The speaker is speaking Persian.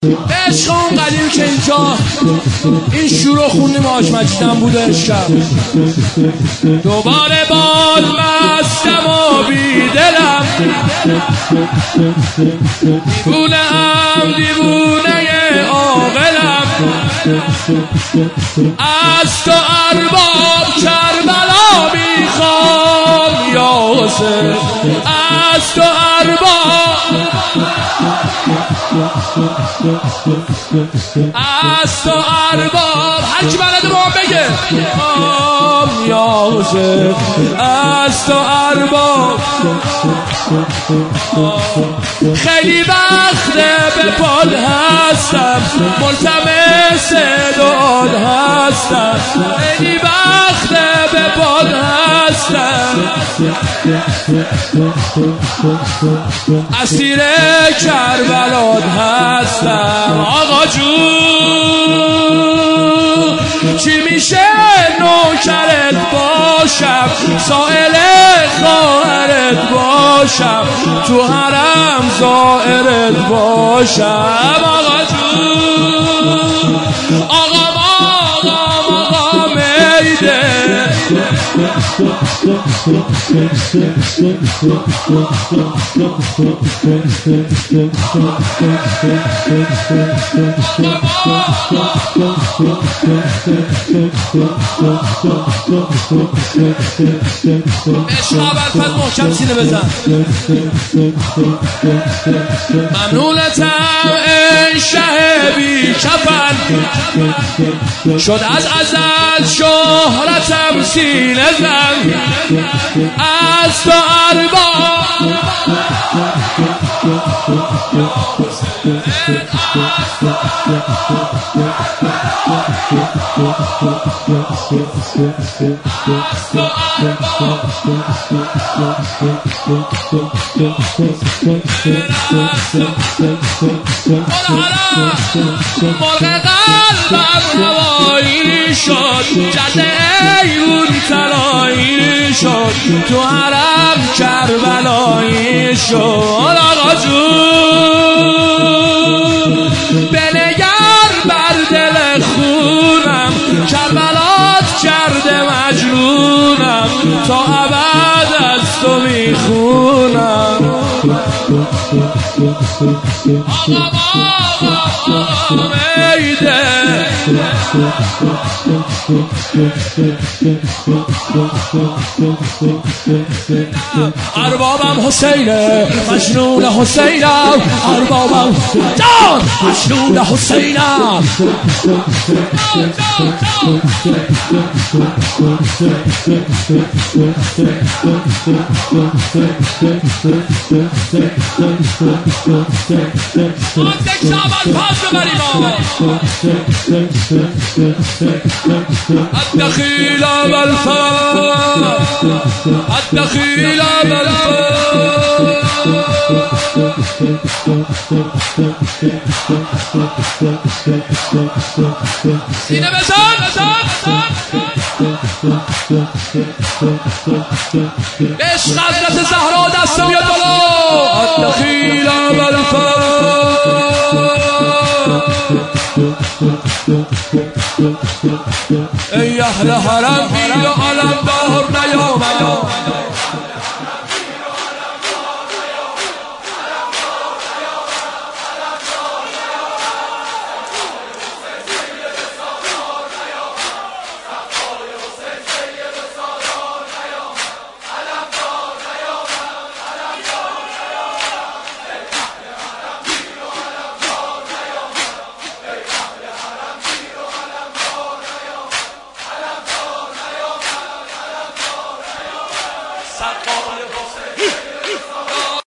عشق اون قدیم که اینجا این شروع خوندیم حاج مجیدم بوده عشقم. دوباره باز مستم و بیدلم، دیوونه هم دیوونه عاقلم، از تو ارباب کربلا میخوام یا حسین، از تو ارباب، از تو ارباب، هر کی بلده با هم بگه یا حسین، از تو ارباب. خیلی وقته به پاد هستم، ملتمس دعات هستم، خیلی وقته به پاد هستم، اسیر کربلات هستم. آقا جون چی میشه نوکرت باشم، سائل خواهرت باشم، تو حرم زائرت باشم. آقا جون آقا میده عشق ابوالفضل محکم سینه بزن. ممنونتم ای شه بی کفن، شد از ازل شهرتم سینه زن، از تو ارباب مرغ قلبم هوایی شد، جده ایون تلایی شد، تو حرم کربلایی شد. آقا جون بنگر بر دل خونم، کربلات کرده مجنونم، تا ابد از تو میخونم. اربابم حسینه مجنون حسینم، اربابم جان مجنون حسینم. الدخيل بالفا، الدخيل بالفا، سینه بزن عشق حضرت زهرا دست بیاد بالا. الدخيل بالفا، ای اهل حرم بیر و علم دار نیامد، سقای